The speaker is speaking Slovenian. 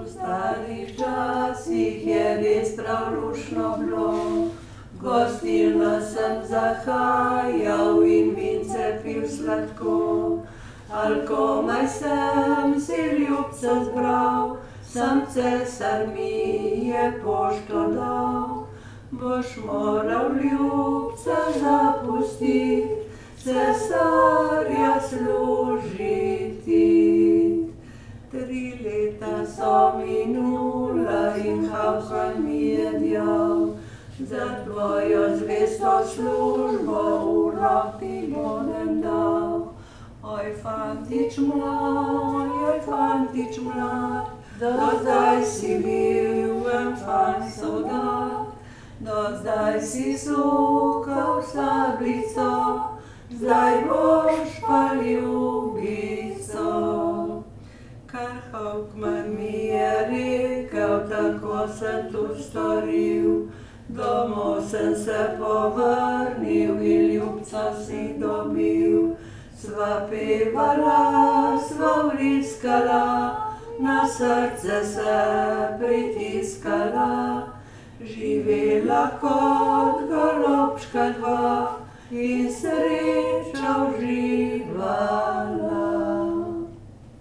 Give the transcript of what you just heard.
starih časih je res prav rušno bilo. Gostilno sem zahajal in vince pil sladko. Al komaj sem si ljubca zbral, sam cesar mi je pošto dal. Boš moral ljubca zapustit, cesarja služiti. 3 leta so minula in Hauhan mi je djal, za tvojo zvesto službo urok ti bodem dal. Oj, fantič mlad, do zdaj si bil en fan soldat, do zdaj si sukal sablico, zdaj boš pa ljubico. Kar Hauptmann mi je rekel, tako sem tu storil, domov sem se povrnil in ljubca si dobil. Sva pevala, sva vriskala, na srce se pritiskala. Živela kot golobčka dva in se